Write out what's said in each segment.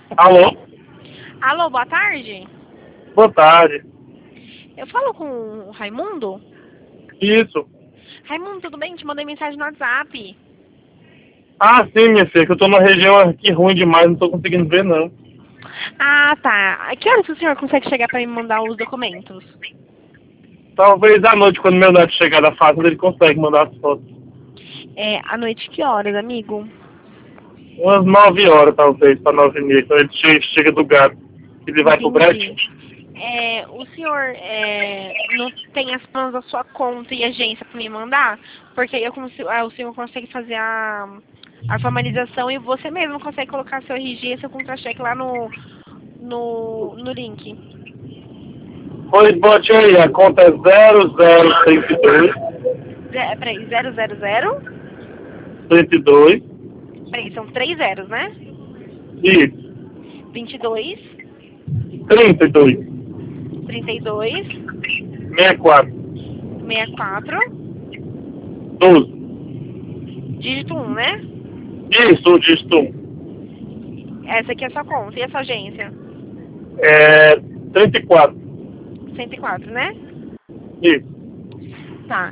Alô? Alô, boa tarde. Boa tarde. Eu falo com o Raimundo? Isso. Raimundo, tudo bem? Te mandei mensagem no WhatsApp. Ah, sim, minha filha, que eu tô numa região aqui ruim demais, não tô conseguindo ver, não. Ah, tá. A que horas o senhor consegue chegar para me mandar os documentos? Talvez à noite, quando meu neto chegar da fazenda, ele consegue mandar as fotos. É, à noite que horas, amigo? Umas 9 horas, talvez, pra 9h30, quando ele chega do gado. Ele vai pro brete. Entendi. É, o senhor não tem as planos da sua conta e agência para me mandar? Porque aí o senhor consegue fazer a formalização e você mesmo consegue colocar seu RG e seu contra-cheque lá no link. Pois bote aí, a conta é 0032 Peraí, 000? 32 Peraí, são 3 zeros, né? e 22, 32 32, 64 64, 12. dígito 1, né? Isso, o dígito 1. Essa aqui é a sua conta. E a sua agência? É 34. 104, né? Isso. Tá.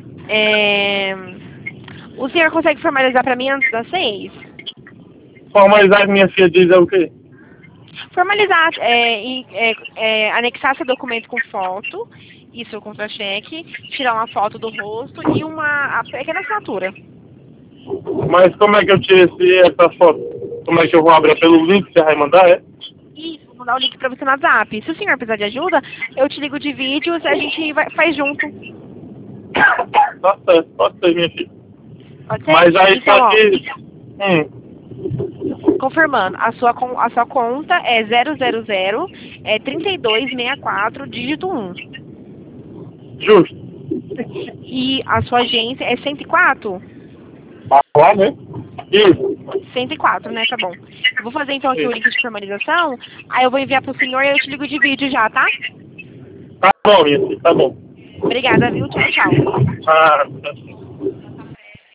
O senhor consegue formalizar pra mim antes das 6? Formalizar que minha filha diz é o quê? Formalizar, anexar seu documento com foto e seu contra-cheque, tirar uma foto do rosto e a pequena assinatura. Mas como é que eu tiro essa foto? Como é que eu vou abrir? Pelo link que você vai mandar, é? Isso, vou mandar o link pra você no WhatsApp. Se o senhor precisar de ajuda, eu te ligo de vídeos e a gente faz junto. Tá certo, pode ser, minha filha. Pode ser? Mas aí Então, só ó, que... confirmando, a sua conta é 000 3264 dígito 1. Justo. E a sua agência é 104? Lá, né? Isso. 104, né? Tá bom. Eu vou fazer então aqui o Isso. link de formalização, aí eu vou enviar pro senhor e eu te ligo de vídeo já, tá? Tá bom, minha filha, tá bom. Obrigada, viu? Tchau, tchau. Ah,